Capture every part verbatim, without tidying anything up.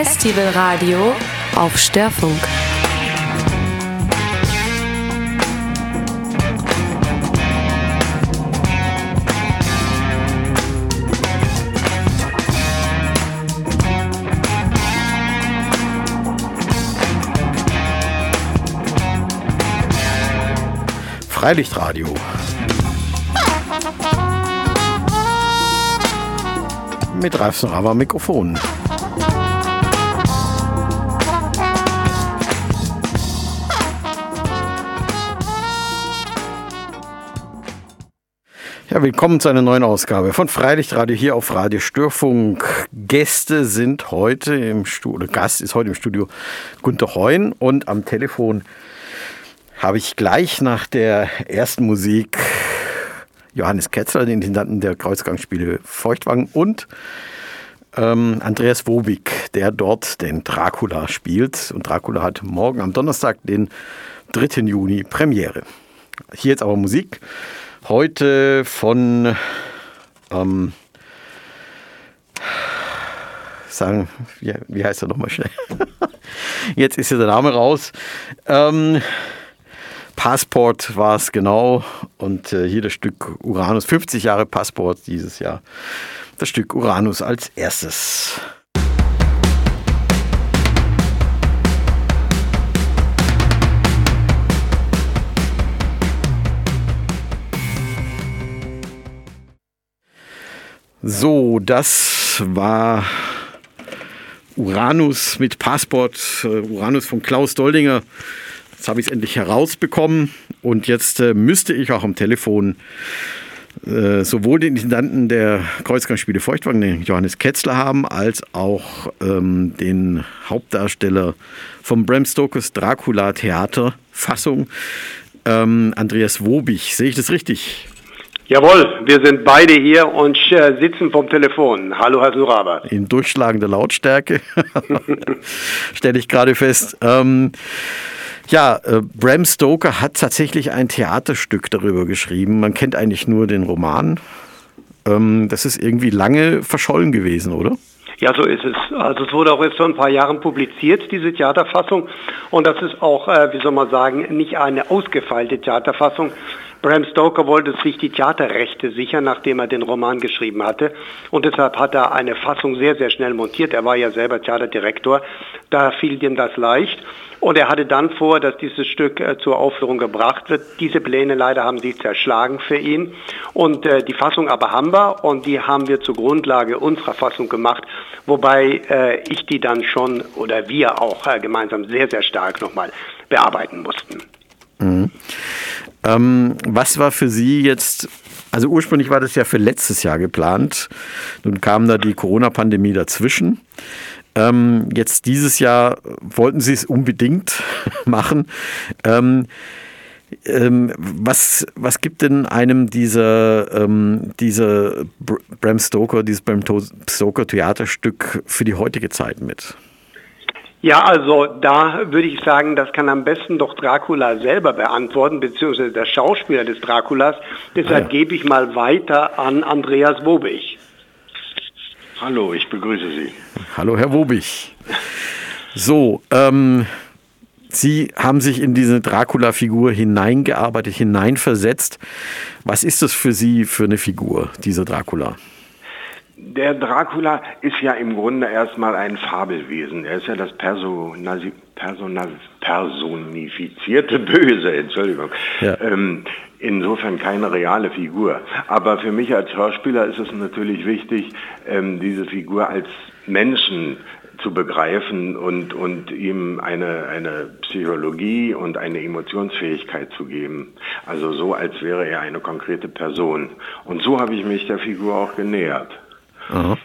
Festivalradio auf Störfunk. Freilichtradio. Mit Ralf Snorava Mikrofon. Ja, willkommen zu einer neuen Ausgabe von Freilichtradio hier auf Radio Störfunk. Gäste sind heute im Studio, oder Gast ist heute im Studio Günter Heun, und am Telefon habe ich gleich nach der ersten Musik Johannes Ketzler, den Intendanten der Kreuzgangsspiele Feuchtwangen, und ähm, Andreas Wobig, der dort den Dracula spielt. Und Dracula hat morgen am Donnerstag, den dritten Juni, Premiere. Hier jetzt aber Musik. Heute von, ähm, sagen, wie, wie heißt er nochmal schnell? Jetzt ist ja der Name raus. Ähm, Passport war es genau, und äh, hier das Stück Uranus, fünfzig Jahre Passport dieses Jahr, das Stück Uranus als erstes. So, das war Uranus mit Passport, äh, Uranus von Klaus Doldinger. Jetzt habe ich es endlich herausbekommen, und jetzt äh, müsste ich auch am Telefon äh, sowohl den Intendanten der Kreuzgangsspiele Feuchtwangen, den Johannes Ketzler, haben, als auch ähm, den Hauptdarsteller vom Bram Stokers Dracula Theaterfassung, ähm, Andreas Wobig. Sehe ich das richtig? Jawohl, wir sind beide hier und äh, sitzen vom Telefon. Hallo, Herr Snorava. In durchschlagender Lautstärke, stelle ich gerade fest. Ähm, Ja, äh, Bram Stoker hat tatsächlich ein Theaterstück darüber geschrieben. Man kennt eigentlich nur den Roman. Ähm, das ist irgendwie lange verschollen gewesen, oder? Ja, so ist es. Also es wurde auch jetzt vor ein paar Jahren publiziert, diese Theaterfassung. Und das ist auch, äh, wie soll man sagen, nicht eine ausgefeilte Theaterfassung. Bram Stoker wollte sich die Theaterrechte sichern, nachdem er den Roman geschrieben hatte. Und deshalb hat er eine Fassung sehr, sehr schnell montiert. Er war ja selber Theaterdirektor. Da fiel ihm das leicht. Und er hatte dann vor, dass dieses Stück äh, zur Aufführung gebracht wird. Diese Pläne leider haben sich zerschlagen für ihn. Und äh, die Fassung aber haben wir, und die haben wir zur Grundlage unserer Fassung gemacht. Wobei äh, ich die dann schon, oder wir auch äh, gemeinsam sehr, sehr stark nochmal bearbeiten mussten. Mhm. Ähm, was war für Sie jetzt, also ursprünglich war das ja für letztes Jahr geplant. Nun kam da die Corona-Pandemie dazwischen. Ähm, jetzt dieses Jahr wollten Sie es unbedingt machen. Ähm, ähm, was, was gibt denn einem dieser, ähm, dieser Bram Stoker, dieses Bram Stoker Theaterstück für die heutige Zeit mit? Ja, also da würde ich sagen, das kann am besten doch Dracula selber beantworten, beziehungsweise der Schauspieler des Draculas. Deshalb ah, ja. gebe ich mal weiter an Andreas Wobig. Hallo, ich begrüße Sie. Hallo, Herr Wobig. So, ähm, Sie haben sich in diese Dracula-Figur hineingearbeitet, hineinversetzt. Was ist das für Sie für eine Figur, dieser Dracula? Der Dracula ist ja im Grunde erstmal ein Fabelwesen. Er ist ja das Personasi- Personas- personifizierte Böse, Entschuldigung. Ja. Ähm, insofern keine reale Figur. Aber für mich als Schauspieler ist es natürlich wichtig, ähm, diese Figur als Menschen zu begreifen und, und ihm eine, eine Psychologie und eine Emotionsfähigkeit zu geben. Also so, als wäre er eine konkrete Person. Und so habe ich mich der Figur auch genähert. Aha.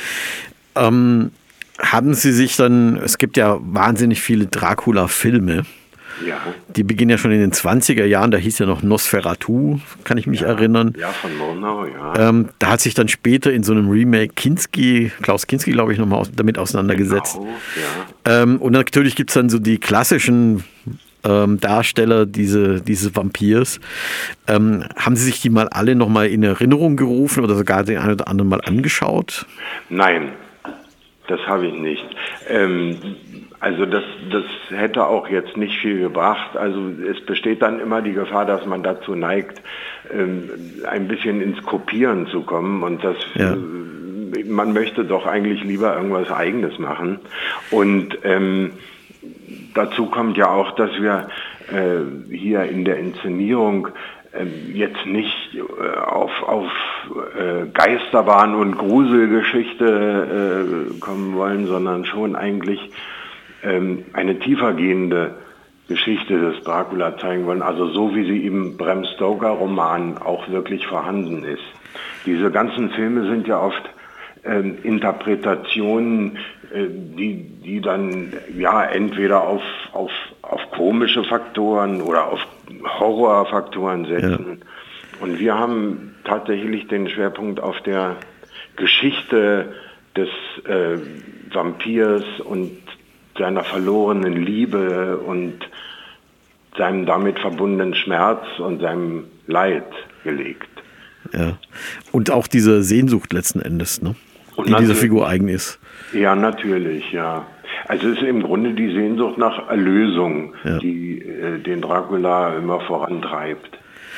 Ähm, haben Sie sich dann, es gibt ja wahnsinnig viele Dracula-Filme. Ja. Die beginnen ja schon in den zwanziger Jahren, da hieß ja noch Nosferatu, kann ich mich ja, erinnern. Ja, von Murnau, ja. Ähm, da hat sich dann später in so einem Remake Kinski, Klaus Kinski, glaube ich, nochmal aus, damit auseinandergesetzt. Genau, ja. Ähm, und natürlich gibt es dann so die klassischen ähm, Darsteller diese, dieses Vampirs. Ähm, haben Sie sich die mal alle nochmal in Erinnerung gerufen oder sogar den einen oder anderen mal angeschaut? Nein. Das habe ich nicht. Ähm, also das, das hätte auch jetzt nicht viel gebracht. Also es besteht dann immer die Gefahr, dass man dazu neigt, ähm, ein bisschen ins Kopieren zu kommen. Und das, ja. äh, man möchte doch eigentlich lieber irgendwas Eigenes machen. Und ähm, dazu kommt ja auch, dass wir äh, hier in der Inszenierung jetzt nicht äh, auf, auf äh, Geisterbahn und Gruselgeschichte äh, kommen wollen, sondern schon eigentlich ähm, eine tiefergehende Geschichte des Dracula zeigen wollen, also so wie sie im Bram Stoker-Roman auch wirklich vorhanden ist. Diese ganzen Filme sind ja oft ähm, Interpretationen, äh, die, die dann ja entweder auf, auf, auf komische Faktoren oder auf Horrorfaktoren setzen. Ja. Und wir haben tatsächlich den Schwerpunkt auf der Geschichte des äh, Vampirs und seiner verlorenen Liebe und seinem damit verbundenen Schmerz und seinem Leid gelegt. Ja. Und auch diese Sehnsucht letzten Endes, ne? Und die dieser Figur eigen ist. Ja, natürlich, ja. Also es ist im Grunde die Sehnsucht nach Erlösung, ja. die äh, den Dracula immer vorantreibt.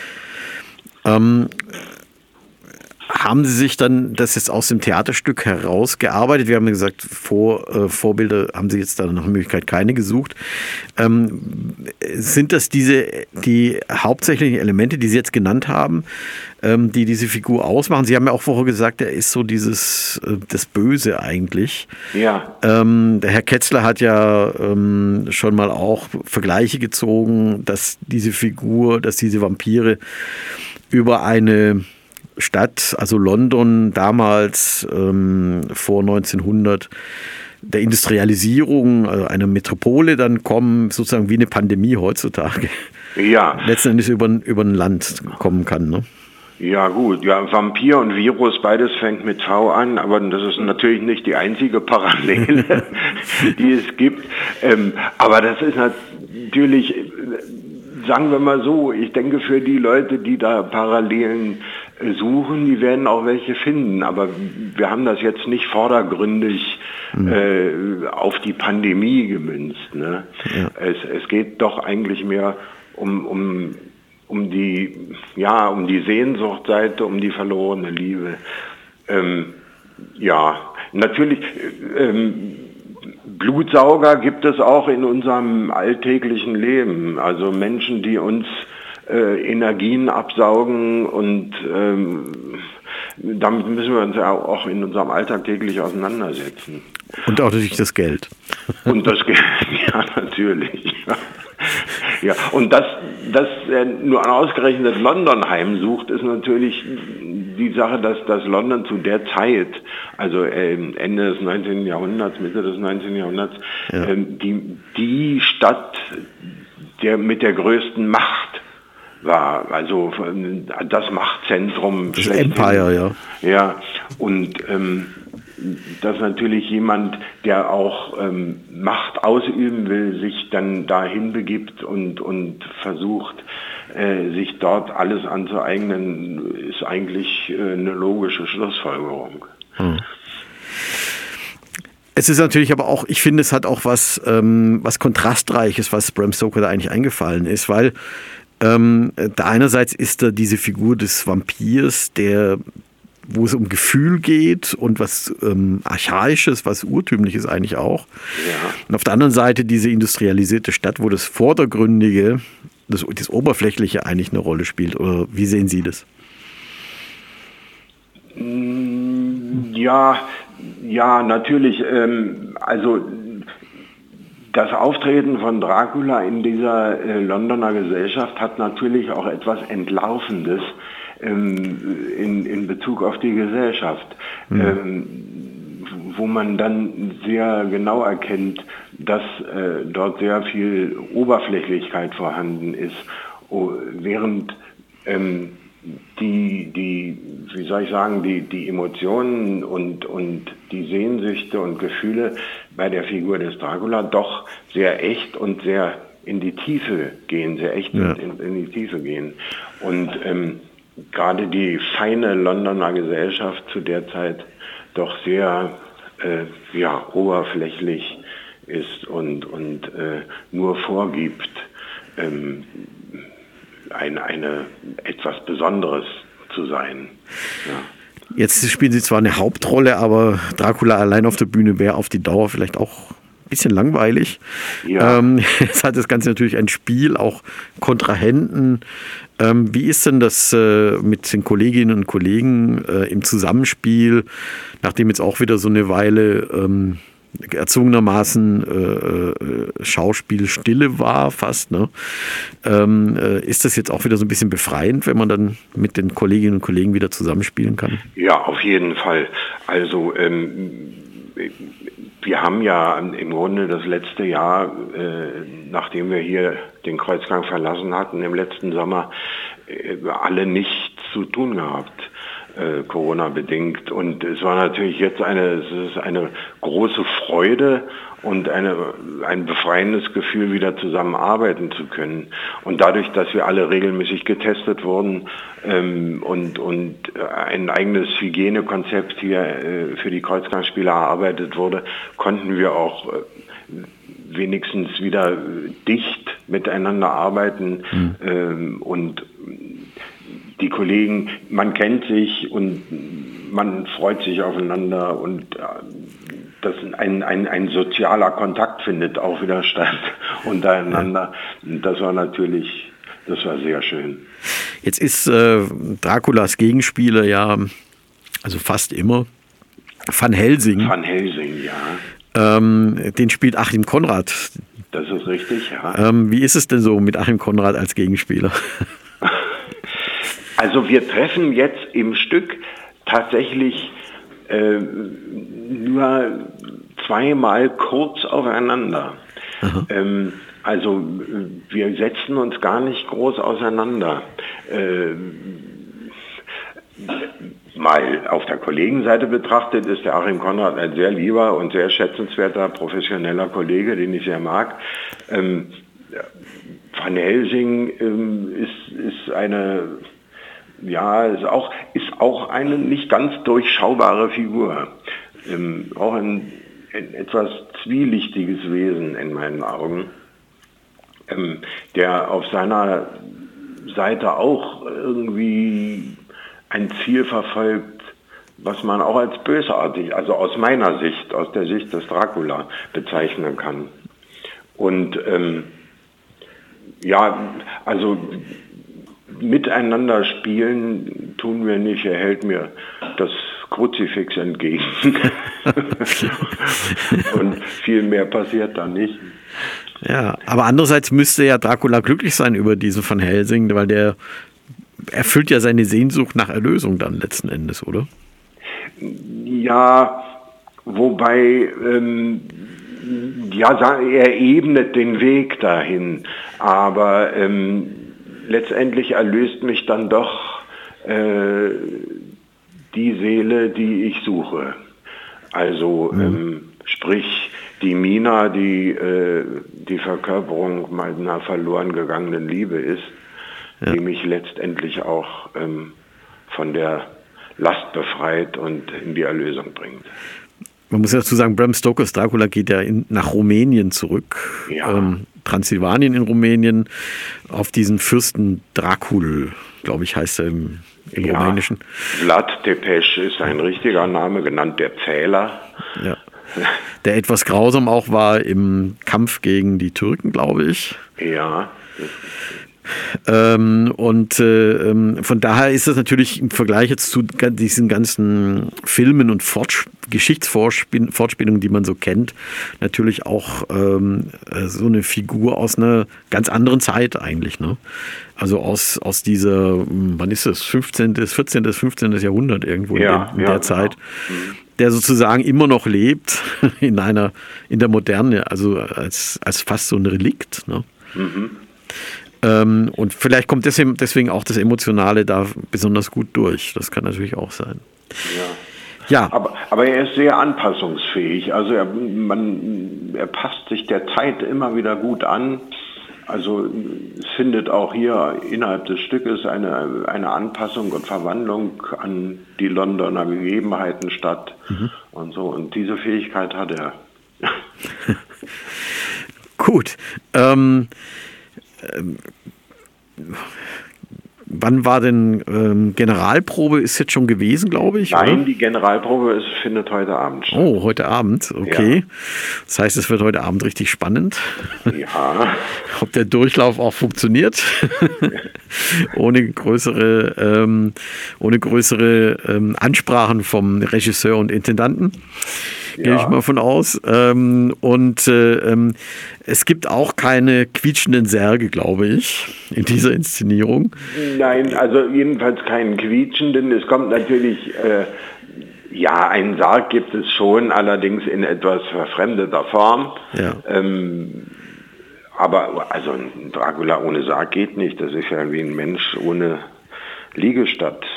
Ähm, haben Sie sich dann das jetzt aus dem Theaterstück herausgearbeitet? Wir haben ja gesagt, Vor, äh, Vorbilder haben Sie jetzt da nach Möglichkeit keine gesucht. Ähm, sind das diese die hauptsächlichen Elemente, die Sie jetzt genannt haben, ähm, die diese Figur ausmachen? Sie haben ja auch vorher gesagt, er ist so dieses äh, das Böse eigentlich. Ja. Ähm, der Herr Ketzler hat ja ähm, schon mal auch Vergleiche gezogen, dass diese Figur, dass diese Vampire über eine Stadt, also London damals ähm, vor neunzehnhundert, der Industrialisierung, also einer Metropole dann kommen, sozusagen wie eine Pandemie heutzutage. Ja. Letzten Endes über, über ein Land kommen kann, ne? Ja gut, ja, Vampir und Virus, beides fängt mit V an, aber das ist natürlich nicht die einzige Parallele, die es gibt. Ähm, aber das ist natürlich, sagen wir mal so, ich denke für die Leute, die da Parallelen suchen, die werden auch welche finden, aber wir haben das jetzt nicht vordergründig mhm. äh, auf die Pandemie gemünzt. Ne? Ja. Es, es geht doch eigentlich mehr um, um, um die, ja, um die Sehnsuchtseite, um die verlorene Liebe. Ähm, ja, natürlich, ähm, Blutsauger gibt es auch in unserem alltäglichen Leben, also Menschen, die uns Äh, Energien absaugen und ähm, damit müssen wir uns ja auch in unserem Alltag täglich auseinandersetzen. Und auch natürlich das Geld. Und das Geld, ja natürlich. Ja, ja. Und dass das äh, nur ausgerechnet London heimsucht, ist natürlich die Sache, dass das London zu der Zeit, also äh, Ende des neunzehnten Jahrhunderts, Mitte des neunzehnten Jahrhunderts, ja. äh, die, die Stadt der mit der größten Macht war, also das Machtzentrum. Das Empire, ja. Ja, und ähm, dass natürlich jemand, der auch ähm, Macht ausüben will, sich dann dahin begibt und, und versucht, äh, sich dort alles anzueignen, ist eigentlich äh, eine logische Schlussfolgerung. Hm. Es ist natürlich aber auch, ich finde, es hat auch was, ähm, was Kontrastreiches, was Bram Stoker da eigentlich eingefallen ist, weil Ähm, da einerseits ist da diese Figur des Vampirs, der, wo es um Gefühl geht und was ähm, Archaisches, was Urtümliches eigentlich auch. Ja. Und auf der anderen Seite diese industrialisierte Stadt, wo das Vordergründige, das, das Oberflächliche eigentlich eine Rolle spielt. Oder wie sehen Sie das? Ja, ja, natürlich. Ähm, also das Auftreten von Dracula in dieser äh, Londoner Gesellschaft hat natürlich auch etwas Entlarvendes ähm, in, in Bezug auf die Gesellschaft, mhm. ähm, wo man dann sehr genau erkennt, dass äh, dort sehr viel Oberflächlichkeit vorhanden ist, oh, während ähm, die, die, wie soll ich sagen, die, die Emotionen und, und die Sehnsüchte und Gefühle bei der Figur des Dracula doch sehr echt und sehr in die Tiefe gehen, sehr echt ja. in, in die Tiefe gehen. Und ähm, gerade die feine Londoner Gesellschaft zu der Zeit doch sehr äh, ja, oberflächlich ist und, und äh, nur vorgibt, ähm, ein, eine, etwas Besonderes zu sein. Ja. Jetzt spielen Sie zwar eine Hauptrolle, aber Dracula allein auf der Bühne wäre auf die Dauer vielleicht auch ein bisschen langweilig. Ja. Ähm, jetzt hat das Ganze natürlich ein Spiel, auch Kontrahenten. Ähm, wie ist denn das äh, mit den Kolleginnen und Kollegen äh, im Zusammenspiel, nachdem jetzt auch wieder so eine Weile ähm, erzwungenermaßen äh, äh, Schauspielstille war fast, ne? Ähm, äh, ist das jetzt auch wieder so ein bisschen befreiend, wenn man dann mit den Kolleginnen und Kollegen wieder zusammenspielen kann? Ja, auf jeden Fall. Also ähm, wir haben ja im Grunde das letzte Jahr, äh, nachdem wir hier den Kreuzgang verlassen hatten im letzten Sommer, äh, alle nichts zu tun gehabt. Corona-bedingt. Und es war natürlich jetzt eine, es ist eine große Freude und eine, ein befreiendes Gefühl, wieder zusammenarbeiten zu können. Und dadurch, dass wir alle regelmäßig getestet wurden ähm, und, und ein eigenes Hygienekonzept hier äh, für die Kreuzgangsspiele erarbeitet wurde, konnten wir auch äh, wenigstens wieder dicht miteinander arbeiten mhm. ähm, und die Kollegen, man kennt sich und man freut sich aufeinander und das ein, ein, ein sozialer Kontakt findet auch wieder statt untereinander. Das war natürlich, das war sehr schön. Jetzt ist äh, Draculas Gegenspieler ja, also fast immer, Van Helsing. Van Helsing, ja. Ähm, den spielt Achim Konrad. Das ist richtig, ja. Ähm, wie ist es denn so mit Achim Konrad als Gegenspieler? Also wir treffen jetzt im Stück tatsächlich äh, nur zweimal kurz aufeinander. Ähm, also wir setzen uns gar nicht groß auseinander. Äh, mal auf der Kollegenseite betrachtet ist der Achim Konrad ein sehr lieber und sehr schätzenswerter professioneller Kollege, den ich sehr mag. Ähm, Van Helsing ähm, ist, ist eine Ja, ist auch, ist auch eine nicht ganz durchschaubare Figur. Ähm, auch ein, ein etwas zwielichtiges Wesen in meinen Augen, ähm, der auf seiner Seite auch irgendwie ein Ziel verfolgt, was man auch als bösartig, also aus meiner Sicht, aus der Sicht des Dracula bezeichnen kann. Und ähm, ja, also miteinander spielen tun wir nicht, er hält mir das Kruzifix entgegen. Und viel mehr passiert da nicht. Ja, aber andererseits müsste ja Dracula glücklich sein über diesen Van Helsing, weil der erfüllt ja seine Sehnsucht nach Erlösung dann letzten Endes, oder? Ja, wobei ähm, ja, er ebnet den Weg dahin, aber ähm, letztendlich erlöst mich dann doch äh, die Seele, die ich suche. Also mhm. ähm, sprich die Mina, die äh, die Verkörperung meiner verloren gegangenen Liebe ist, ja. die mich letztendlich auch ähm, von der Last befreit und in die Erlösung bringt. Man muss ja dazu sagen, Bram Stokers Dracula geht ja in, nach Rumänien zurück. Ja. Ähm, Transsilvanien in Rumänien, auf diesen Fürsten Dracul, glaube ich, heißt er im, im ja. Rumänischen. Vlad Tepes ist ein richtiger Name, genannt der Zähler. Ja. Der etwas grausam auch war im Kampf gegen die Türken, glaube ich. Ja. Ähm, und äh, von daher ist es natürlich im Vergleich jetzt zu diesen ganzen Filmen und Fortsch- Geschichtsfortspielungen, die man so kennt, natürlich auch ähm, so eine Figur aus einer ganz anderen Zeit eigentlich, ne? Also aus, aus dieser, wann ist das, fünfzehnten, vierzehnten, fünfzehnten Jahrhundert irgendwo ja, in, in ja, der Zeit, genau. der sozusagen immer noch lebt in einer, in der Moderne, also als, als fast so ein Relikt, ne? Mhm. Ähm, und vielleicht kommt deswegen, deswegen auch das Emotionale da besonders gut durch. Das kann natürlich auch sein. Ja. Ja. Aber, aber er ist sehr anpassungsfähig. Also er, man, er passt sich der Zeit immer wieder gut an. Also es findet auch hier innerhalb des Stückes eine, eine Anpassung und Verwandlung an die Londoner Gegebenheiten statt. Mhm. und so. Und diese Fähigkeit hat er. Gut. Ähm, ähm, wann war denn ähm, Generalprobe? Ist jetzt schon gewesen, glaube ich? Nein, oder? Die Generalprobe ist, findet heute Abend statt. Oh, heute Abend, okay. Ja. Das heißt, es wird heute Abend richtig spannend. Ja. Ob der Durchlauf auch funktioniert, ohne größere, ähm, ohne größere ähm, Ansprachen vom Regisseur und Intendanten. Gehe ja. ich mal von aus. Ähm, und äh, ähm, es gibt auch keine quietschenden Särge, glaube ich, in dieser Inszenierung. Nein, also jedenfalls keinen quietschenden. Es kommt natürlich, äh, ja, einen Sarg gibt es schon, allerdings in etwas verfremdeter Form. Ja. Ähm, aber also ein Dracula ohne Sarg geht nicht. Das ist ja wie ein Mensch ohne Liegestatt.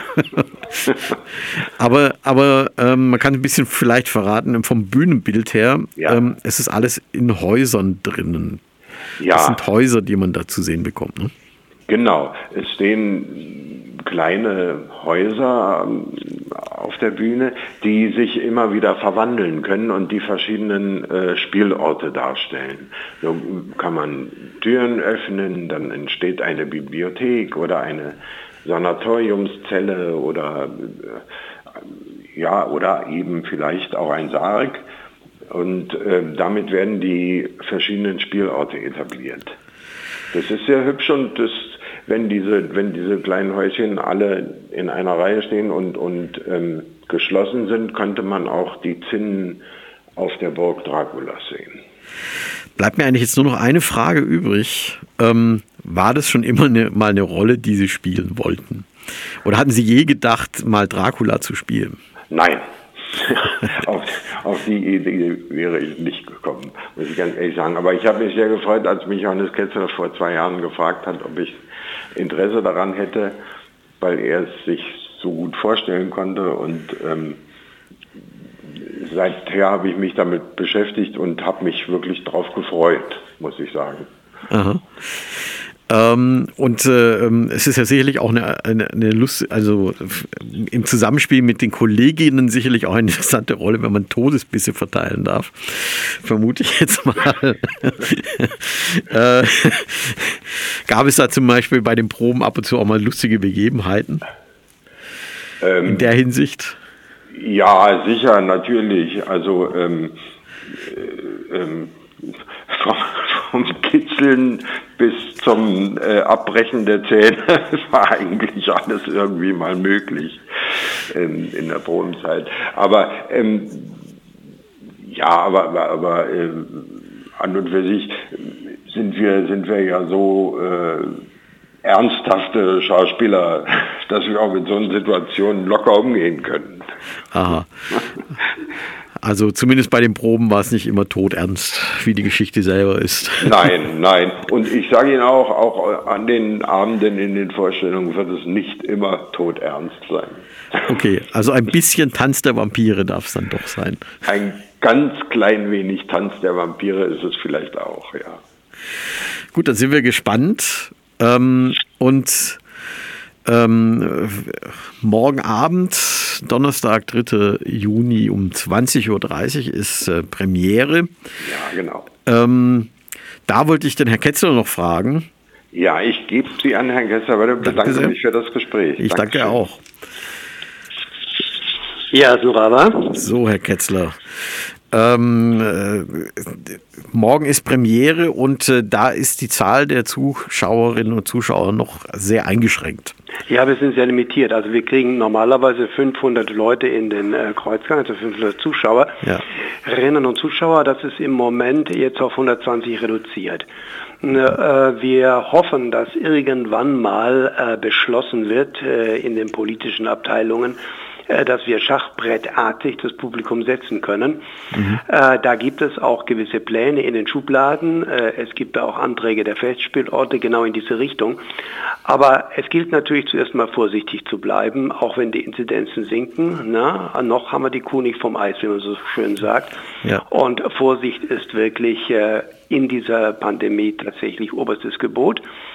aber aber ähm, man kann ein bisschen vielleicht verraten, vom Bühnenbild her, ja. ähm, es ist alles in Häusern drinnen. Ja. Das sind Häuser, die man da zu sehen bekommt. Ne? Genau, es stehen kleine Häuser auf der Bühne, die sich immer wieder verwandeln können und die verschiedenen äh, Spielorte darstellen. So kann man Türen öffnen, dann entsteht eine Bibliothek oder eine Sanatoriumszelle oder äh, ja oder eben vielleicht auch ein Sarg, und äh, damit werden die verschiedenen Spielorte etabliert. Das ist sehr hübsch, und das, wenn diese wenn diese kleinen Häuschen alle in einer Reihe stehen und und ähm, geschlossen sind, könnte man auch die Zinnen auf der Burg Draculas sehen. Bleibt mir eigentlich jetzt nur noch eine Frage übrig. Ähm, war das schon immer eine, mal eine Rolle, die Sie spielen wollten? Oder hatten Sie je gedacht, mal Dracula zu spielen? Nein. auf, auf die Idee wäre ich nicht gekommen, muss ich ganz ehrlich sagen. Aber ich habe mich sehr gefreut, als mich Johannes Ketzler vor zwei Jahren gefragt hat, ob ich Interesse daran hätte, weil er es sich so gut vorstellen konnte. Und ähm, seither habe ich mich damit beschäftigt und habe mich wirklich drauf gefreut, muss ich sagen. Aha. Ähm, und äh, es ist ja sicherlich auch eine, eine, eine Lust, also im Zusammenspiel mit den Kolleginnen sicherlich auch eine interessante Rolle, wenn man Todesbisse verteilen darf. Vermute ich jetzt mal. äh, gab es da zum Beispiel bei den Proben ab und zu auch mal lustige Begebenheiten? Ähm, in der Hinsicht? Ja, sicher, natürlich. Also ähm, äh, ähm, vom, vom Kitzeln bis zum äh, Abbrechen der Zähne war eigentlich alles irgendwie mal möglich ähm, in der Probenzeit. Aber ähm, ja, aber, aber, aber äh, an und für sich sind wir sind wir ja so äh, ernsthafte Schauspieler, dass wir auch mit so einer Situation locker umgehen können. Aha. Also zumindest bei den Proben war es nicht immer todernst, wie die Geschichte selber ist. Nein, nein. Und ich sage Ihnen auch, auch an den Abenden in den Vorstellungen wird es nicht immer todernst sein. Okay, also ein bisschen Tanz der Vampire darf es dann doch sein. Ein ganz klein wenig Tanz der Vampire ist es vielleicht auch, ja. Gut, dann sind wir gespannt. Ähm, und ähm, morgen Abend, Donnerstag, dritter Juni um zwanzig Uhr dreißig ist äh, Premiere. Ja, genau. Ähm, da wollte ich den Herrn Ketzler noch fragen. Ja, ich gebe Sie an Herrn Ketzler, weil ich bedanke mich für das Gespräch. Ich danke Dankeschön. auch. Ja, Surava. So, Herr Ketzler. Ähm, äh, morgen ist Premiere und äh, da ist die Zahl der Zuschauerinnen und Zuschauer noch sehr eingeschränkt. Ja, wir sind sehr limitiert. Also wir kriegen normalerweise fünfhundert Leute in den äh, Kreuzgang, also fünfhundert Zuschauer. Ja. Rinnen und Zuschauer, das ist im Moment jetzt auf hundertzwanzig reduziert. Äh, wir hoffen, dass irgendwann mal äh, beschlossen wird äh, in den politischen Abteilungen, dass wir schachbrettartig das Publikum setzen können. Mhm. Äh, da gibt es auch gewisse Pläne in den Schubladen. Äh, es gibt auch Anträge der Festspielorte genau in diese Richtung. Aber es gilt natürlich zuerst mal vorsichtig zu bleiben, auch wenn die Inzidenzen sinken. Na, noch haben wir die Kuh nicht vom Eis, wie man so schön sagt. Ja. Und Vorsicht ist wirklich äh, in dieser Pandemie tatsächlich oberstes Gebot.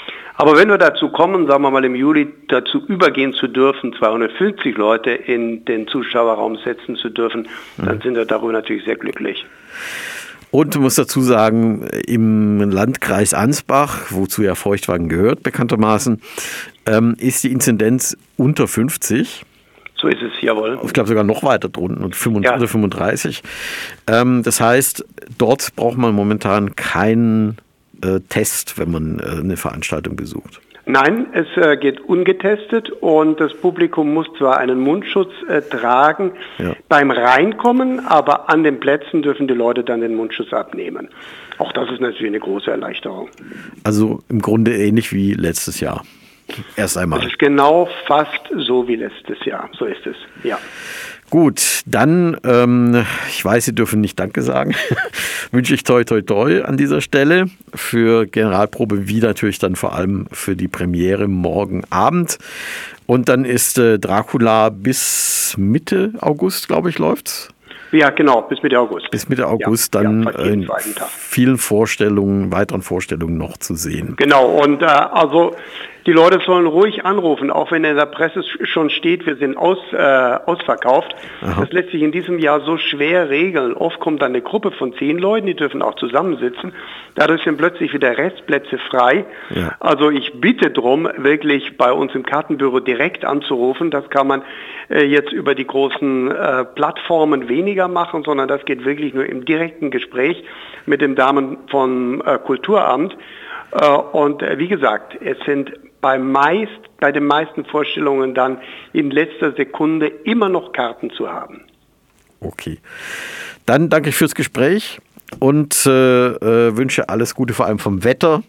Aber wenn wir dazu kommen, sagen wir mal im Juli, dazu übergehen zu dürfen, zweihundertfünfzig Leute in den Zuschauerraum setzen zu dürfen, mhm. dann sind wir darüber natürlich sehr glücklich. Und du musst dazu sagen, im Landkreis Ansbach, wozu ja Feuchtwagen gehört bekanntermaßen, ähm, ist die Inzidenz unter fünfzig. So ist es, jawohl. Ich glaube sogar noch weiter drunten, ja. fünfunddreißig. Ähm, das heißt, dort braucht man momentan keinen äh, Test, wenn man äh, eine Veranstaltung besucht. Nein, es äh, geht ungetestet und das Publikum muss zwar einen Mundschutz äh, tragen ja. beim Reinkommen, aber an den Plätzen dürfen die Leute dann den Mundschutz abnehmen. Auch das ist natürlich eine große Erleichterung. Also im Grunde ähnlich wie letztes Jahr. Erst einmal. Das ist genau fast so wie letztes Jahr. So ist es, ja. Gut, dann, ähm, ich weiß, Sie dürfen nicht Danke sagen, wünsche ich toi toi toi an dieser Stelle für Generalprobe, wie natürlich dann vor allem für die Premiere morgen Abend. Und dann ist äh, Dracula bis Mitte August, glaube ich, läuft's. Ja, genau, bis Mitte August. Bis Mitte August ja, dann ja, in vielen Vorstellungen, weiteren Vorstellungen noch zu sehen. Genau, und äh, also die Leute sollen ruhig anrufen, auch wenn in der Presse schon steht, wir sind aus, äh, ausverkauft. Aha. Das lässt sich in diesem Jahr so schwer regeln. Oft kommt dann eine Gruppe von zehn Leuten, die dürfen auch zusammensitzen. Dadurch sind plötzlich wieder Restplätze frei. Ja. Also ich bitte drum, wirklich bei uns im Kartenbüro direkt anzurufen. Das kann man äh, jetzt über die großen äh, Plattformen weniger machen, sondern das geht wirklich nur im direkten Gespräch mit den Damen vom äh, Kulturamt. Äh, und äh, wie gesagt, es sind bei meist, bei den meisten Vorstellungen dann in letzter Sekunde immer noch Karten zu haben. Okay. Dann danke ich fürs Gespräch und äh, äh, wünsche alles Gute, vor allem vom Wetter.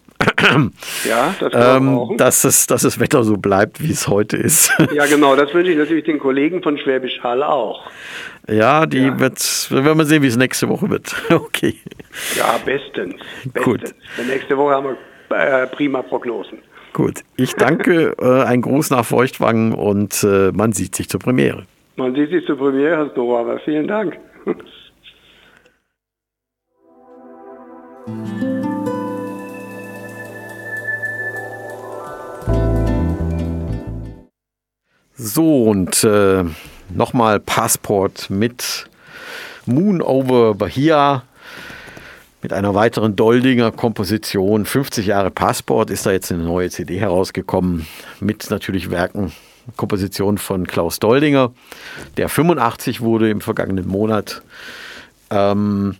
Ja, das ähm, dass, es, dass das Wetter so bleibt, wie es heute ist. Ja, genau, das wünsche ich natürlich den Kollegen von Schwäbisch Hall auch. Ja, die ja. wird, werden wir sehen, wie es nächste Woche wird. Okay. Ja, bestens. bestens. Gut. Für nächste Woche haben wir äh, prima Prognosen. Gut, ich danke, äh, ein Gruß nach Feuchtwangen und äh, man sieht sich zur Premiere. Man sieht sich zur Premiere, Herr Storer, aber vielen Dank. So, und äh, nochmal Passport mit Moon over Bahia. Mit einer weiteren Doldinger Komposition. fünfzig Jahre Passport ist da jetzt eine neue C D herausgekommen. Mit natürlich Werken, Kompositionen von Klaus Doldinger, der fünfundachtzig wurde im vergangenen Monat. Ähm,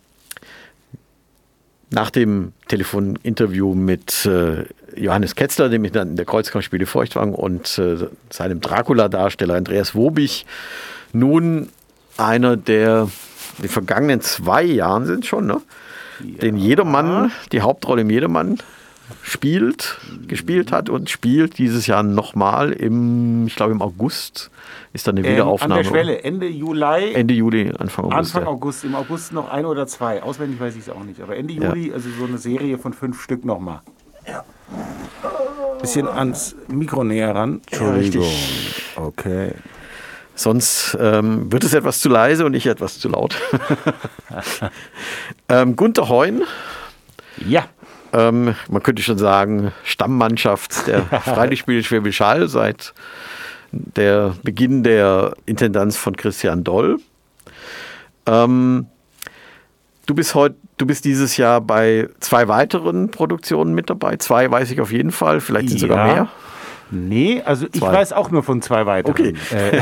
nach dem Telefoninterview mit äh, Johannes Ketzler, dem Intendanten der Kreuzkampfspiele Feuchtwagen, und äh, seinem Dracula-Darsteller Andreas Wobig, nun einer, der in den vergangenen zwei Jahren sind schon, ne? Ja. Den Jedermann, die Hauptrolle im Jedermann spielt, gespielt hat und spielt dieses Jahr nochmal im, ich glaube im August ist dann eine ähm, Wiederaufnahme. An der Schwelle, Ende Juli. Ende Juli, Anfang August. Anfang ja. August, im August noch ein oder zwei, auswendig weiß ich es auch nicht, aber Ende ja. Juli, also so eine Serie von fünf Stück nochmal. Ja. Bisschen ans Mikro näher ran. Entschuldigung. Ja, okay. Sonst ähm, wird es etwas zu leise und ich etwas zu laut. ähm, Günther Heun. Ja. Ähm, man könnte schon sagen, Stammmannschaft der Freilichtspiele Schwäbisch Hall seit der Beginn der Intendanz von Christian Doll. Ähm, du bist heute, du bist dieses Jahr bei zwei weiteren Produktionen mit dabei. Zwei weiß ich auf jeden Fall, vielleicht sind ja. sogar mehr. Nee, also ich zwei. weiß auch nur von zwei weiteren. Okay. Äh.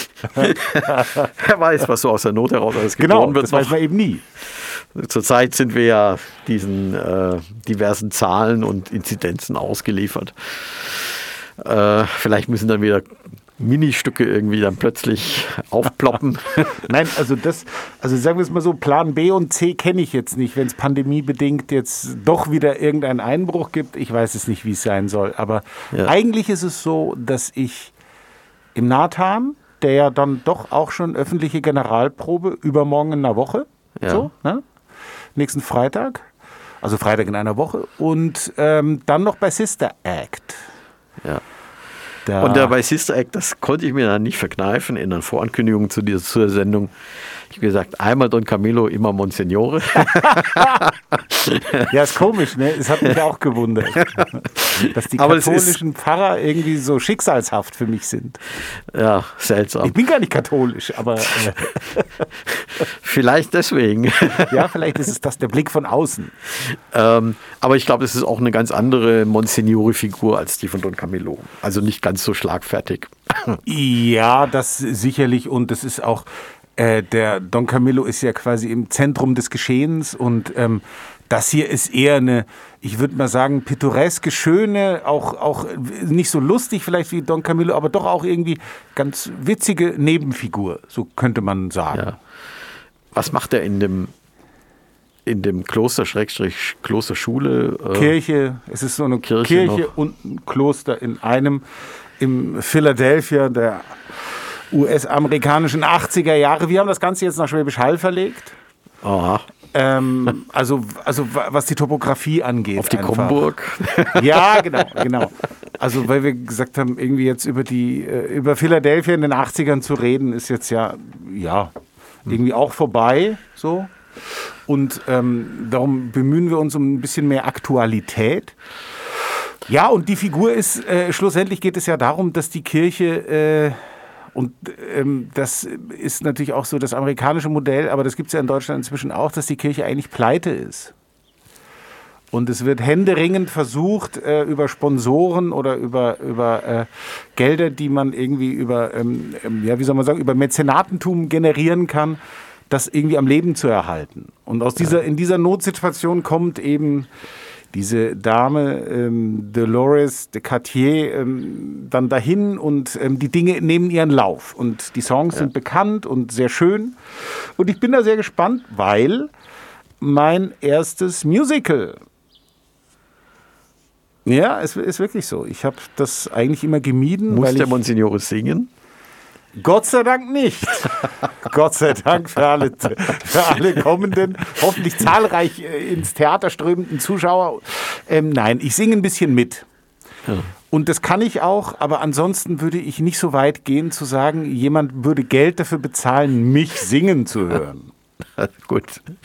Wer weiß, was so aus der Not heraus alles genau, geboren wird. Das weiß man eben nie. Zurzeit sind wir ja diesen äh, diversen Zahlen und Inzidenzen ausgeliefert. Äh, vielleicht müssen dann wieder Ministücke irgendwie dann plötzlich aufploppen. Nein, also das, also sagen wir es mal so, Plan B und C kenne ich jetzt nicht, wenn es pandemiebedingt jetzt doch wieder irgendeinen Einbruch gibt. Ich weiß es nicht, wie es sein soll. Aber ja. eigentlich ist es so, dass ich im Nathan, der ja dann doch auch schon öffentliche Generalprobe übermorgen in einer Woche, ja. so, ne? nächsten Freitag, also Freitag in einer Woche und ähm, dann noch bei Sister Act. Ja. Da. Und der bei Sister Act, das konnte ich mir dann nicht verkneifen in der Vorankündigung zu dieser zur Sendung, Ich habe gesagt, einmal Don Camillo, immer Monsignore. Ja, ist komisch, ne? Es hat mich auch gewundert, dass die katholischen Pfarrer irgendwie so schicksalshaft für mich sind. Ja, seltsam. Ich bin gar nicht katholisch, aber... Äh, vielleicht deswegen. Ja, vielleicht ist es das, der Blick von außen. Ähm, aber ich glaube, es ist auch eine ganz andere Monsignore-Figur als die von Don Camillo. Also nicht ganz so schlagfertig. Ja, das sicherlich. Und es ist auch... Äh, der Don Camillo ist ja quasi im Zentrum des Geschehens und ähm, das hier ist eher eine, ich würde mal sagen, pittoreske, schöne, auch, auch nicht so lustig vielleicht wie Don Camillo, aber doch auch irgendwie ganz witzige Nebenfigur, so könnte man sagen. Ja. Was macht er in dem, in dem Kloster, Schrägstrich, Klosterschule? Äh, Kirche, es ist so eine Kirche, Kirche und ein Kloster in einem, im Philadelphia, der U S-amerikanischen achtziger Jahre. Wir haben das Ganze jetzt nach Schwäbisch Hall verlegt. Aha. Ähm, also, also was die Topografie angeht. Auf die einfach. Krummburg. Ja, genau, genau. Also weil wir gesagt haben, irgendwie jetzt über die über Philadelphia in den achtzigern zu reden, ist jetzt ja, ja irgendwie auch vorbei. So. Und ähm, darum bemühen wir uns um ein bisschen mehr Aktualität. Ja, und die Figur ist, äh, schlussendlich geht es ja darum, dass die Kirche... Äh, Und ähm, das ist natürlich auch so das amerikanische Modell, aber das gibt es ja in Deutschland inzwischen auch, dass die Kirche eigentlich pleite ist. Und es wird händeringend versucht, äh, über Sponsoren oder über, über äh, Gelder, die man irgendwie über, ähm, ja, wie soll man sagen, über Mäzenatentum generieren kann, das irgendwie am Leben zu erhalten. Und aus dieser, in dieser Notsituation kommt eben diese Dame, ähm, Dolores de Cartier, ähm, dann dahin und ähm, die Dinge nehmen ihren Lauf. Und die Songs ja. sind bekannt und sehr schön. Und ich bin da sehr gespannt, weil mein erstes Musical, ja, es ist wirklich so. Ich habe das eigentlich immer gemieden. Muss weil der ich, Monsignore singen? Gott sei Dank nicht. Gott sei Dank für alle, für alle kommenden, hoffentlich zahlreich ins Theater strömenden Zuschauer. Ähm, nein, ich singe ein bisschen mit. Ja. Und das kann ich auch, aber ansonsten würde ich nicht so weit gehen zu sagen, jemand würde Geld dafür bezahlen, mich singen zu hören. Gut.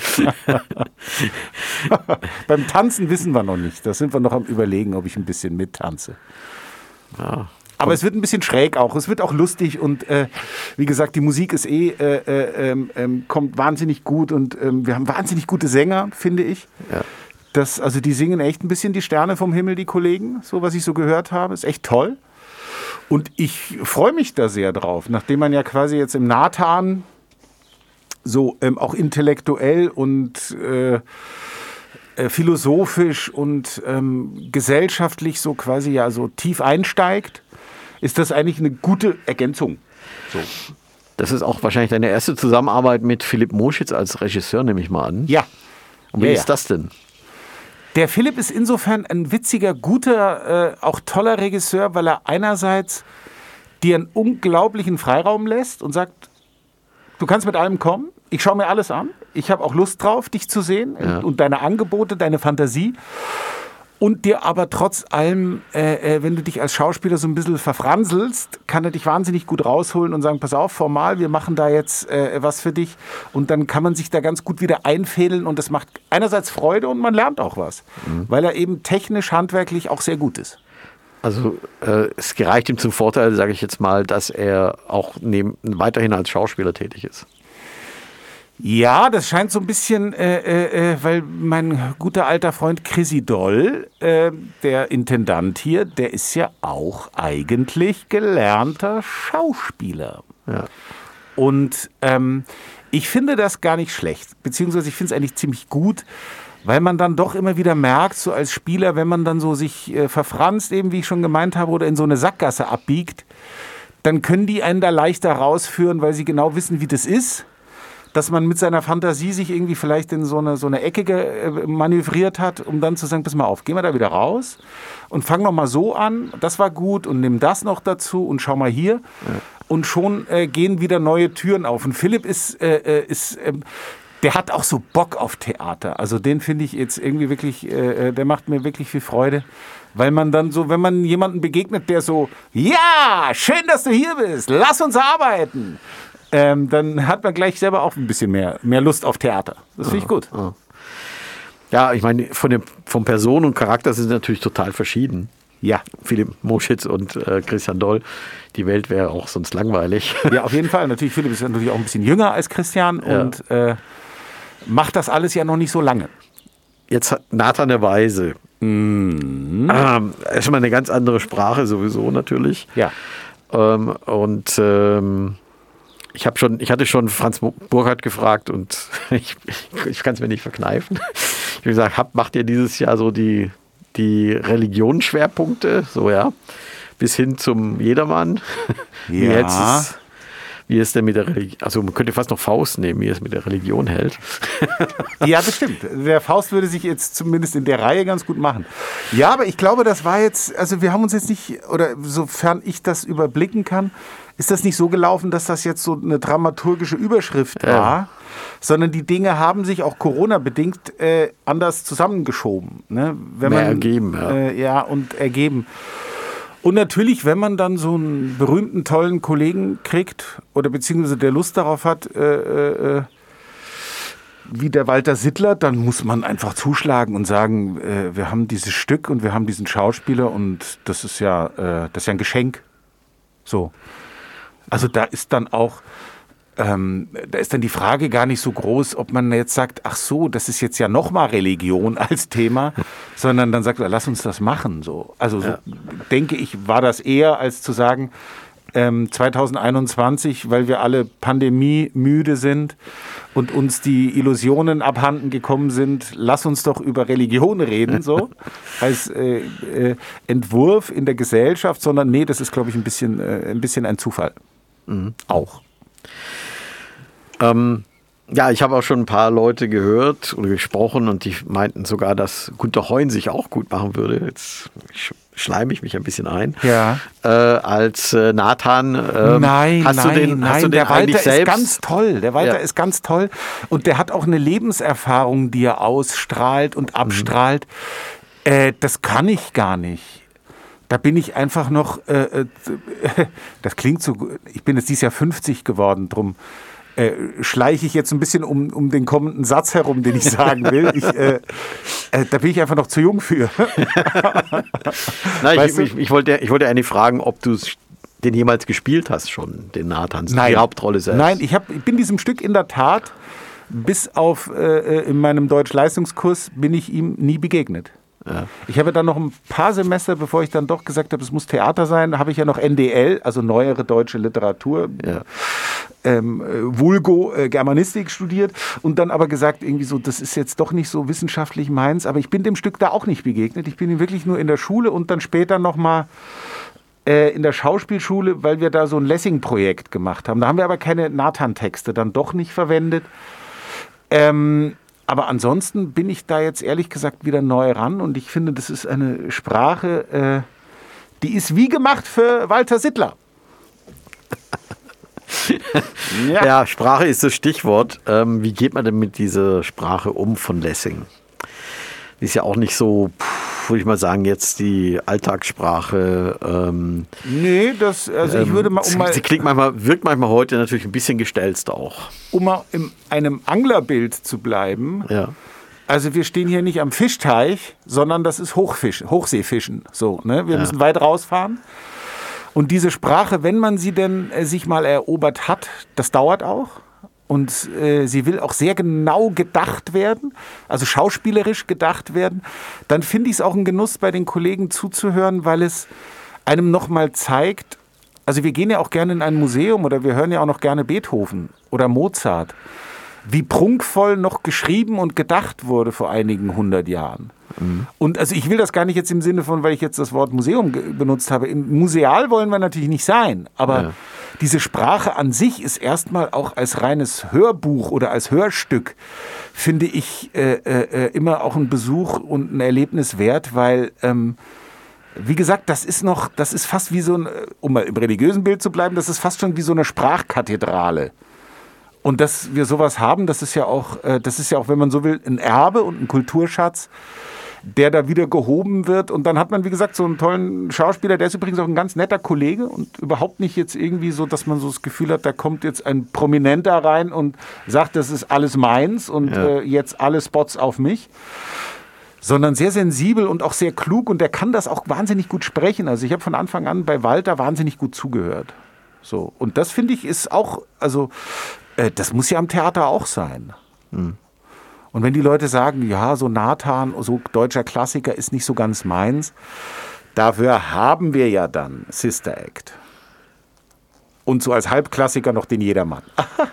Beim Tanzen wissen wir noch nicht. Da sind wir noch am Überlegen, ob ich ein bisschen mittanze. Ja. Aber es wird ein bisschen schräg auch. Es wird auch lustig und äh, wie gesagt, die Musik ist eh, äh, äh, äh, kommt wahnsinnig gut und äh, wir haben wahnsinnig gute Sänger, finde ich. Ja. Das, also die singen echt ein bisschen die Sterne vom Himmel, die Kollegen, so was ich so gehört habe. Ist echt toll. Und ich freue mich da sehr drauf, nachdem man ja quasi jetzt im Nathan so ähm, auch intellektuell und äh, äh, philosophisch und ähm, gesellschaftlich so quasi ja so tief einsteigt, ist das eigentlich eine gute Ergänzung. So. Das ist auch wahrscheinlich deine erste Zusammenarbeit mit Philipp Moschitz als Regisseur, nehme ich mal an. Ja. Und wie ja, ist ja. das denn? Der Philipp ist insofern ein witziger, guter, äh, auch toller Regisseur, weil er einerseits dir einen unglaublichen Freiraum lässt und sagt, du kannst mit allem kommen, ich schaue mir alles an, ich habe auch Lust drauf, dich zu sehen ja. und deine Angebote, deine Fantasie. Und dir aber trotz allem, äh, äh, wenn du dich als Schauspieler so ein bisschen verfranselst, kann er dich wahnsinnig gut rausholen und sagen, pass auf, formal, wir machen da jetzt äh, was für dich. Und dann kann man sich da ganz gut wieder einfädeln und das macht einerseits Freude und man lernt auch was, mhm. weil er eben technisch, handwerklich auch sehr gut ist. Also äh, es gereicht ihm zum Vorteil, sage ich jetzt mal, dass er auch neben, weiterhin als Schauspieler tätig ist. Ja, das scheint so ein bisschen, äh, äh, weil mein guter alter Freund Chrissy Doll, äh, der Intendant hier, der ist ja auch eigentlich gelernter Schauspieler. Ja. Und ähm, ich finde das gar nicht schlecht, beziehungsweise ich finde es eigentlich ziemlich gut, weil man dann doch immer wieder merkt, so als Spieler, wenn man dann so sich äh, verfranst, eben wie ich schon gemeint habe, oder in so eine Sackgasse abbiegt, dann können die einen da leichter rausführen, weil sie genau wissen, wie das ist. Dass man mit seiner Fantasie sich irgendwie vielleicht in so eine, so eine Ecke ge- manövriert hat, um dann zu sagen, pass mal auf, geh mal da wieder raus und fang noch mal so an, das war gut und nimm das noch dazu und schau mal hier. Ja. Und schon äh, gehen wieder neue Türen auf. Und Philipp ist, äh, ist äh, der hat auch so Bock auf Theater. Also den finde ich jetzt irgendwie wirklich, äh, der macht mir wirklich viel Freude. Weil man dann so, wenn man jemanden begegnet, der so, ja, schön, dass du hier bist, lass uns arbeiten. ähm, dann hat man gleich selber auch ein bisschen mehr, mehr Lust auf Theater. Das finde ich gut. Ja, ja, ich meine, von dem, von Person und Charakter sind sie natürlich total verschieden. Ja. Philipp Moschitz und äh, Christian Doll. Die Welt wäre auch sonst langweilig. Ja, auf jeden Fall. Natürlich, Philipp ist natürlich auch ein bisschen jünger als Christian ja. und äh, macht das alles ja noch nicht so lange. Jetzt hat Nathan der Weise. Mhm. Ähm, ist schon mal eine ganz andere Sprache sowieso natürlich. Ja. Ähm, und ähm, ich habe schon, ich hatte schon Franz Burkhardt gefragt und ich, ich, ich kann es mir nicht verkneifen. Ich habe gesagt, hab, macht ihr dieses Jahr so die, die Religionsschwerpunkte, so ja, bis hin zum Jedermann. Ja. Wie, jetzt ist, wie es denn mit der Religion, also man könnte fast noch Faust nehmen, wie es mit der Religion hält. Ja, das stimmt. Der Faust würde sich jetzt zumindest in der Reihe ganz gut machen. Ja, aber ich glaube, das war jetzt, also wir haben uns jetzt nicht, oder sofern ich das überblicken kann, ist das nicht so gelaufen, dass das jetzt so eine dramaturgische Überschrift war, ja. sondern die Dinge haben sich auch Corona-bedingt äh, anders zusammengeschoben. Ne? Wenn Mehr man, ergeben, ja. Äh, ja, und ergeben. Und natürlich, wenn man dann so einen berühmten, tollen Kollegen kriegt oder beziehungsweise der Lust darauf hat, äh, äh, wie der Walter Sittler, dann muss man einfach zuschlagen und sagen, äh, wir haben dieses Stück und wir haben diesen Schauspieler und das ist ja, äh, das ist ja ein Geschenk. So. Also da ist dann auch, ähm, da ist dann die Frage gar nicht so groß, ob man jetzt sagt, ach so, das ist jetzt ja nochmal Religion als Thema, sondern dann sagt, lass uns das machen. So. Also so, ja. denke ich, war das eher als zu sagen, ähm, zwanzig einundzwanzig, weil wir alle pandemiemüde sind und uns die Illusionen abhanden gekommen sind, lass uns doch über Religion reden, so als äh, äh, Entwurf in der Gesellschaft, sondern nee, das ist, glaube ich, ein bisschen, äh, ein bisschen ein Zufall. Mhm. Auch. Ähm, ja, ich habe auch schon ein paar Leute gehört oder gesprochen und die meinten sogar, dass Günter Heun sich auch gut machen würde. Jetzt schleime ich mich ein bisschen ein. Ja. Äh, als äh, Nathan. Ähm, nein, hast nein, du den, nein. Hast du den der Walter ist selbst? ganz toll. Der Walter ja. ist ganz toll. Und der hat auch eine Lebenserfahrung, die er ausstrahlt und abstrahlt. Mhm. Äh, das kann ich gar nicht. Da bin ich einfach noch, äh, äh, das klingt so, ich bin jetzt dieses Jahr fünfzig geworden, drum äh, schleiche ich jetzt ein bisschen um, um den kommenden Satz herum, den ich sagen will. Ich, äh, äh, da bin ich einfach noch zu jung für. Nein, ich, ich, ich, wollte, ich wollte eigentlich fragen, ob du den jemals gespielt hast schon, den Nathan, die Hauptrolle selbst. Nein, ich, hab, ich bin diesem Stück in der Tat, bis auf äh, in meinem Deutsch-Leistungskurs, bin ich ihm nie begegnet. Ja. Ich habe dann noch ein paar Semester, bevor ich dann doch gesagt habe, es muss Theater sein, habe ich ja noch N D L, also neuere deutsche Literatur, ja. ähm, Vulgo äh, Germanistik studiert und dann aber gesagt, irgendwie so, das ist jetzt doch nicht so wissenschaftlich meins, aber ich bin dem Stück da auch nicht begegnet. Ich bin ihm wirklich nur in der Schule und dann später nochmal äh, in der Schauspielschule, weil wir da so ein Lessing-Projekt gemacht haben. Da haben wir aber keine Nathan-Texte dann doch nicht verwendet. Ähm, Aber ansonsten bin ich da jetzt ehrlich gesagt wieder neu ran und ich finde, das ist eine Sprache, äh, die ist wie gemacht für Walter Sittler. ja. ja, Sprache ist das Stichwort. Ähm, wie geht man denn mit dieser Sprache um von Lessing? Die ist ja auch nicht so, würde ich mal sagen, jetzt die Alltagssprache. Ähm, nee, das, also ich würde mal, um mal... Sie klingt manchmal, wirkt manchmal heute natürlich ein bisschen gestelzt auch. Um mal in einem Anglerbild zu bleiben, ja. Also wir stehen hier nicht am Fischteich, sondern das ist Hochfisch, Hochseefischen. So, ne? Wir ja. müssen weit rausfahren. Und diese Sprache, wenn man sie denn äh, sich mal erobert hat, das dauert auch. Und äh, sie will auch sehr genau gedacht werden, also schauspielerisch gedacht werden. Dann finde ich es auch ein Genuss, bei den Kollegen zuzuhören, weil es einem nochmal zeigt, also wir gehen ja auch gerne in ein Museum oder wir hören ja auch noch gerne Beethoven oder Mozart, wie prunkvoll noch geschrieben und gedacht wurde vor einigen hundert Jahren. Mhm. Und also ich will das gar nicht jetzt im Sinne von, weil ich jetzt das Wort Museum ge- benutzt habe. Im Museal wollen wir natürlich nicht sein, aber ja. diese Sprache an sich ist erstmal auch als reines Hörbuch oder als Hörstück, finde ich, äh, äh, immer auch ein Besuch und ein Erlebnis wert, weil, ähm, wie gesagt, das ist noch, das ist fast wie so ein, um mal im religiösen Bild zu bleiben, das ist fast schon wie so eine Sprachkathedrale. Und dass wir sowas haben, das ist ja auch, das ist ja auch, wenn man so will, ein Erbe und ein Kulturschatz, der da wieder gehoben wird. Und dann hat man, wie gesagt, so einen tollen Schauspieler, der ist übrigens auch ein ganz netter Kollege und überhaupt nicht jetzt irgendwie so, dass man so das Gefühl hat, da kommt jetzt ein Prominenter rein und sagt, das ist alles meins und ja. äh, jetzt alle Spots auf mich. Sondern sehr sensibel und auch sehr klug und der kann das auch wahnsinnig gut sprechen. Also ich habe von Anfang an bei Walter wahnsinnig gut zugehört. So. Und das finde ich ist auch, also äh, das muss ja am Theater auch sein. Mhm. Und wenn die Leute sagen, ja, so Nathan, so deutscher Klassiker ist nicht so ganz meins, dafür haben wir ja dann Sister Act. Und so als Halbklassiker noch den Jedermann.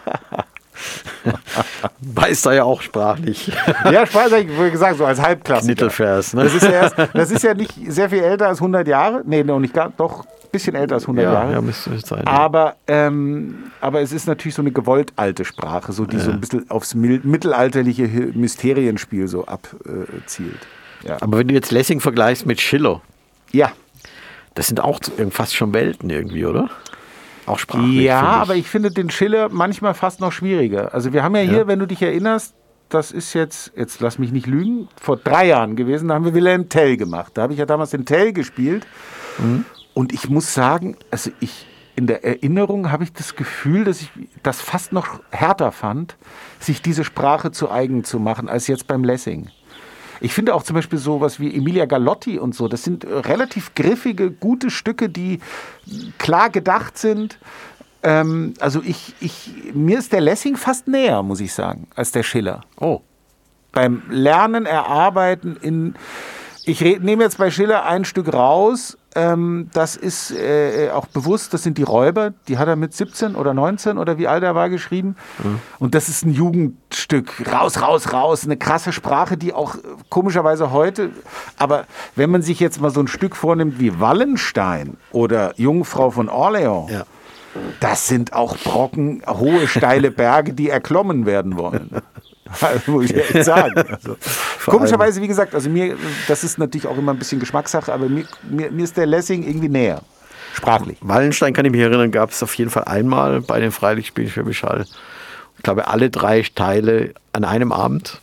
Weiß da ja auch sprachlich. Ja, sprachlich, wie gesagt, so als Halbklassiker. Mittelvers, ne? Das ist ja erst, das ist ja nicht sehr viel älter als hundert Jahre. Nee, noch nicht gar, doch ein bisschen älter als hundert ja, Jahre. Ja, müsste sein. Aber, ähm, aber es ist natürlich so eine gewollt alte Sprache, so die ja. so ein bisschen aufs mittelalterliche Mysterienspiel so abzielt. Ja. Aber wenn du jetzt Lessing vergleichst mit Schiller, ja, das sind auch fast schon Welten irgendwie, oder? Auch sprachlich. Ja, aber ich finde den Schiller manchmal fast noch schwieriger. Also wir haben ja hier, ja. wenn du dich erinnerst, das ist jetzt, jetzt lass mich nicht lügen, vor drei Jahren gewesen, da haben wir Wilhelm Tell gemacht. Da habe ich ja damals den Tell gespielt. Mhm. Und ich muss sagen, also ich, in der Erinnerung habe ich das Gefühl, dass ich das fast noch härter fand, sich diese Sprache zu eigen zu machen, als jetzt beim Lessing. Ich finde auch zum Beispiel sowas wie Emilia Galotti und so, das sind relativ griffige, gute Stücke, die klar gedacht sind. Ähm, also ich, ich, mir ist der Lessing fast näher, muss ich sagen, als der Schiller. Oh. Beim Lernen, Erarbeiten in... Ich red, nehme jetzt bei Schiller ein Stück raus, ähm, das ist äh, auch bewusst, das sind die Räuber, die hat er mit siebzehn oder neunzehn oder wie alt er war geschrieben. Mhm. Und das ist ein Jugendstück, raus, raus, raus, eine krasse Sprache, die auch komischerweise heute, aber wenn man sich jetzt mal so ein Stück vornimmt wie Wallenstein oder Jungfrau von Orleans, ja. das sind auch Brocken, hohe, steile Berge, die erklommen werden wollen. Also, muss ich echt sagen. Also, komischerweise, wie gesagt, also mir, das ist natürlich auch immer ein bisschen Geschmackssache, aber mir, mir, mir ist der Lessing irgendwie näher, sprachlich. Wallenstein, kann ich mich erinnern, gab es auf jeden Fall einmal bei den Freilichtspielen Schwäbisch Hall. Ich glaube, alle drei Teile an einem Abend.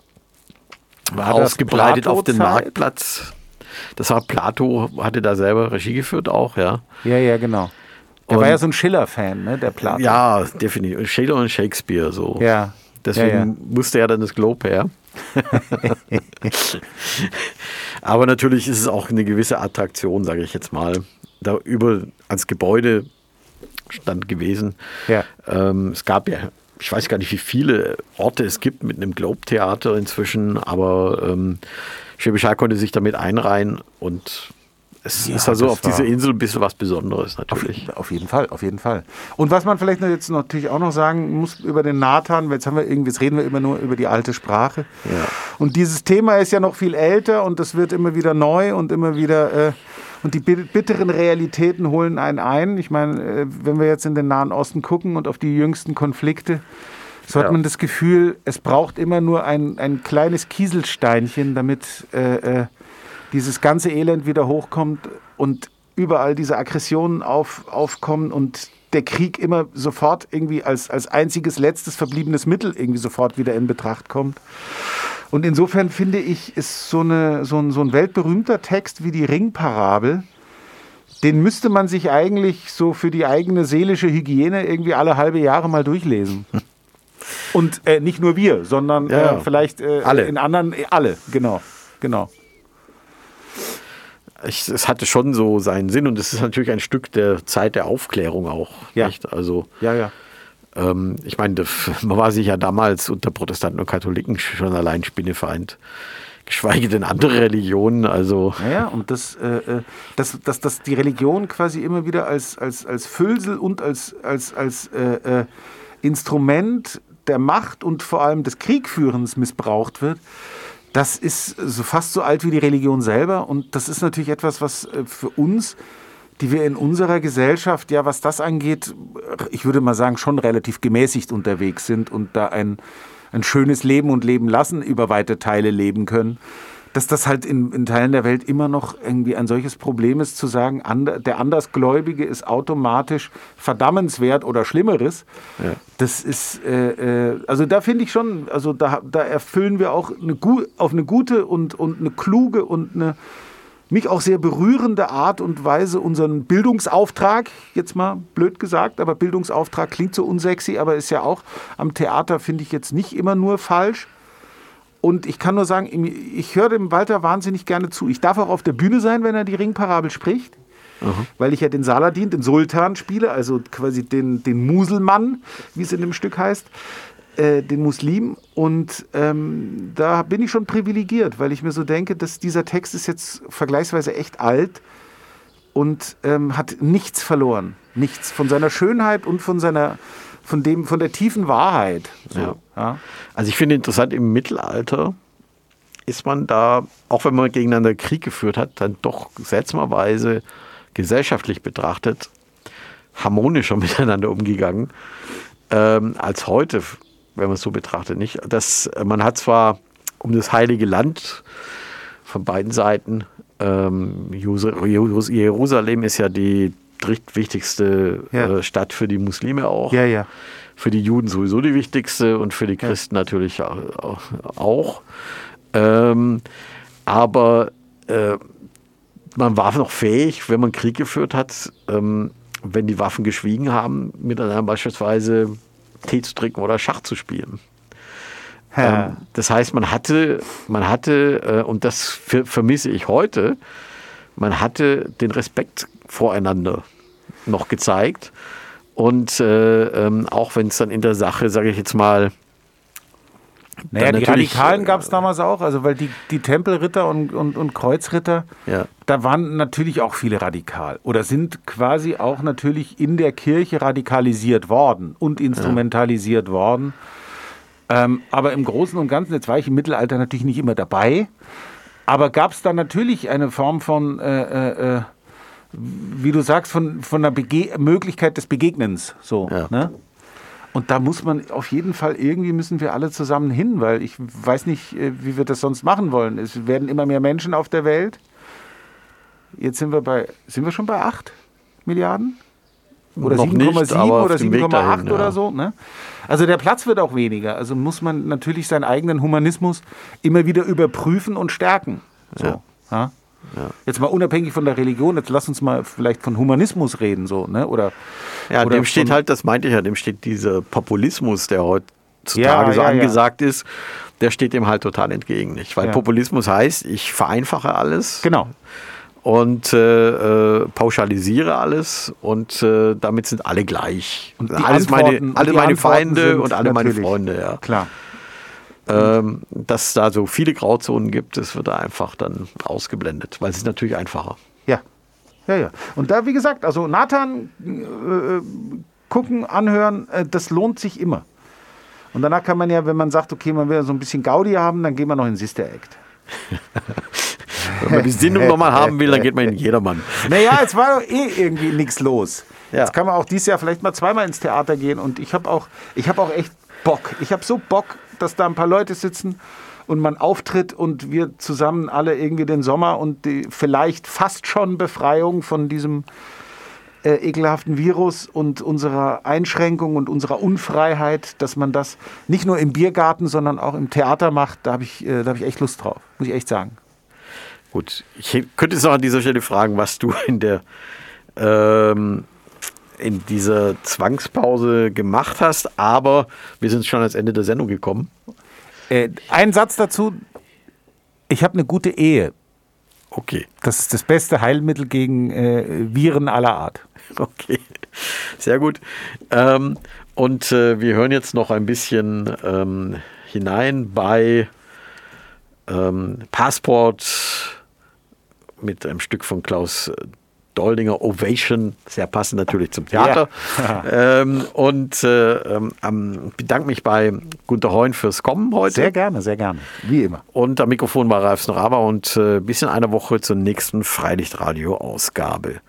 War ausgebreitet auf den Marktplatz. Das war Plato, hatte da selber Regie geführt auch, ja. Ja, ja, genau. Der und, war ja so ein Schiller-Fan, ne, der Plato. Ja, definitiv. Schiller und Shakespeare, so. Ja. Deswegen ja, ja. musste ja dann das Globe her. Aber natürlich ist es auch eine gewisse Attraktion, sage ich jetzt mal. Da über als Gebäude stand gewesen. Ja. Ähm, es gab ja, ich weiß gar nicht, wie viele Orte es gibt mit einem Globe-Theater inzwischen, aber ähm, Schwäbisch Hall konnte sich damit einreihen und es ja, ist also auf dieser Insel ein bisschen was Besonderes natürlich. Auf, auf jeden Fall, auf jeden Fall. Und was man vielleicht jetzt natürlich auch noch sagen muss über den Nathan, jetzt haben wir irgendwie, jetzt reden wir immer nur über die alte Sprache. Ja. Und dieses Thema ist ja noch viel älter und das wird immer wieder neu und immer wieder, äh, und die bitteren Realitäten holen einen ein. Ich meine, äh, wenn wir jetzt in den Nahen Osten gucken und auf die jüngsten Konflikte, so hat ja. man das Gefühl, es braucht immer nur ein, ein kleines Kieselsteinchen, damit äh, äh, dieses ganze Elend wieder hochkommt und überall diese Aggressionen auf, aufkommen und der Krieg immer sofort irgendwie als, als einziges letztes verbliebenes Mittel irgendwie sofort wieder in Betracht kommt. Und insofern finde ich, ist so, eine, so, ein, so ein weltberühmter Text wie die Ringparabel, den müsste man sich eigentlich so für die eigene seelische Hygiene irgendwie alle halbe Jahre mal durchlesen. Und äh, nicht nur wir, sondern ja, äh, vielleicht äh, alle. in anderen, äh, alle, genau, genau. Ich, es hatte schon so seinen Sinn und es ist natürlich ein Stück der Zeit der Aufklärung auch. Ja. Nicht? Also, ja, ja. Ähm, ich meine, man war sich ja damals unter Protestanten und Katholiken schon allein spinnefeind. Geschweige denn andere Religionen. Also. Ja, und das, äh, das, das, das die Religion quasi immer wieder als, als, als Füllsel und als, als, als äh, äh, Instrument der Macht und vor allem des Kriegführens missbraucht wird. Das ist so fast so alt wie die Religion selber und das ist natürlich etwas, was für uns, die wir in unserer Gesellschaft, ja, was das angeht, ich würde mal sagen, schon relativ gemäßigt unterwegs sind und da ein, ein schönes Leben und Leben lassen über weite Teile leben können. dass das halt in, in Teilen der Welt immer noch irgendwie ein solches Problem ist, zu sagen, and, der Andersgläubige ist automatisch verdammenswert oder Schlimmeres. Ja. Das ist, äh, äh, also da finde ich schon, also da, da erfüllen wir auch eine, auf eine gute und, und eine kluge und eine mich auch sehr berührende Art und Weise unseren Bildungsauftrag, jetzt mal blöd gesagt, aber Bildungsauftrag klingt so unsexy, aber ist ja auch am Theater, finde ich jetzt nicht immer nur falsch. Und ich kann nur sagen, ich höre dem Walter wahnsinnig gerne zu. Ich darf auch auf der Bühne sein, wenn er die Ringparabel spricht, uh-huh. weil ich ja den Saladin, den Sultan spiele, also quasi den, den Muselmann, wie es in dem Stück heißt. Den Muslim, und ähm, da bin ich schon privilegiert, weil ich mir so denke, dass dieser Text ist jetzt vergleichsweise echt alt und ähm, hat nichts verloren, nichts von seiner Schönheit und von seiner, von dem, von der tiefen Wahrheit. So, ja. Ja. Also ich finde interessant, im Mittelalter ist man da, auch wenn man gegeneinander Krieg geführt hat, dann doch seltsamerweise gesellschaftlich betrachtet harmonischer miteinander umgegangen ähm, als heute. Wenn man es so betrachtet, nicht. Das, man hat zwar um das Heilige Land von beiden Seiten, ähm, Jerusalem ist ja die drittwichtigste ja. äh, Stadt für die Muslime auch, ja, ja. für die Juden sowieso die wichtigste und für die Christen ja. natürlich auch. Ähm, aber äh, man war noch fähig, wenn man Krieg geführt hat, ähm, wenn die Waffen geschwiegen haben, miteinander beispielsweise Tee zu trinken oder Schach zu spielen. Ja. Ähm, das heißt, man hatte, man hatte äh, und das ver- vermisse ich heute, man hatte den Respekt voreinander noch gezeigt. Und äh, ähm, auch wenn es dann in der Sache, sage ich jetzt mal, naja, die Radikalen gab es damals auch, also weil die, die Tempelritter und, und, und Kreuzritter, ja. da waren natürlich auch viele radikal oder sind quasi auch natürlich in der Kirche radikalisiert worden und instrumentalisiert ja. worden. Ähm, aber im Großen und Ganzen, jetzt war ich im Mittelalter natürlich nicht immer dabei, aber gab es da natürlich eine Form von, äh, äh, wie du sagst, von, von einer Bege- Möglichkeit des Begegnens. So, ja. ne? Und da muss man auf jeden Fall, irgendwie müssen wir alle zusammen hin, weil ich weiß nicht, wie wir das sonst machen wollen. Es werden immer mehr Menschen auf der Welt. Jetzt sind wir bei, sind wir schon bei acht Milliarden? Oder sieben Komma sieben oder sieben Komma acht ja. oder so. Ne? Also der Platz wird auch weniger. Also muss man natürlich seinen eigenen Humanismus immer wieder überprüfen und stärken. So, ja. Ja? Ja. Jetzt mal unabhängig von der Religion, jetzt lass uns mal vielleicht von Humanismus reden, so, ne? Oder, ja, oder dem steht halt, das meinte ich ja, dem steht dieser Populismus, der heutzutage ja, so ja, angesagt ja. ist, der steht dem halt total entgegen, nicht? Weil ja. Populismus heißt, ich vereinfache alles. Genau. Und äh, pauschalisiere alles und äh, damit sind alle gleich. Und alles meine, alle meine Feinde und alle meine natürlich. Freunde, ja. Klar. Ähm, dass es da so viele Grauzonen gibt, das wird da einfach dann ausgeblendet, weil es ist natürlich einfacher. Ja, ja, ja. Und da, wie gesagt, also Nathan äh, gucken, anhören, äh, das lohnt sich immer. Und danach kann man ja, wenn man sagt, okay, man will so ein bisschen Gaudi haben, dann gehen wir noch in Sister Act. Wenn man die Sinnung nochmal haben will, dann geht man in Jedermann. Naja, es war eh irgendwie nichts los. Ja. Jetzt kann man auch dieses Jahr vielleicht mal zweimal ins Theater gehen und ich habe auch, ich habe auch echt Bock. Ich habe so Bock, dass da ein paar Leute sitzen und man auftritt und wir zusammen alle irgendwie den Sommer und die vielleicht fast schon Befreiung von diesem äh, ekelhaften Virus und unserer Einschränkung und unserer Unfreiheit, dass man das nicht nur im Biergarten, sondern auch im Theater macht, da habe ich, äh, da hab ich echt Lust drauf, muss ich echt sagen. Gut, ich könnte jetzt auch an dieser Stelle fragen, was du in der ähm, in dieser Zwangspause gemacht hast, aber wir sind schon ans Ende der Sendung gekommen. Äh, ein Satz dazu, ich habe eine gute Ehe. Okay. Das ist das beste Heilmittel gegen äh, Viren aller Art. Okay, sehr gut. Ähm, und äh, wir hören jetzt noch ein bisschen ähm, hinein bei ähm, Passport mit einem Stück von Klaus Doldinger, Ovation, sehr passend natürlich zum Theater. Ja. ähm, und äh, ähm, bedanke mich bei Günter Heun fürs Kommen heute. Sehr gerne, sehr gerne, wie immer. Und am Mikrofon war Ralf Snoraba und äh, bis in einer Woche zur nächsten Freilichtradio-Ausgabe.